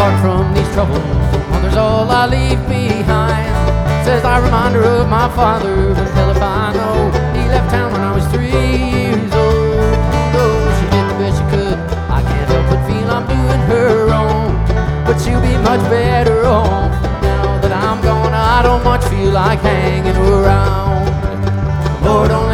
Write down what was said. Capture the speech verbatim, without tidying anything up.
apart from these troubles. Mother's all I leave behind. Says I remind her of my father, but hell if I know. He left town when I was three years old. Oh, she did the best she could. I can't help but feel I'm doing her wrong. But she'll be much better off now that I'm gone. I don't much feel like hanging around. Lord only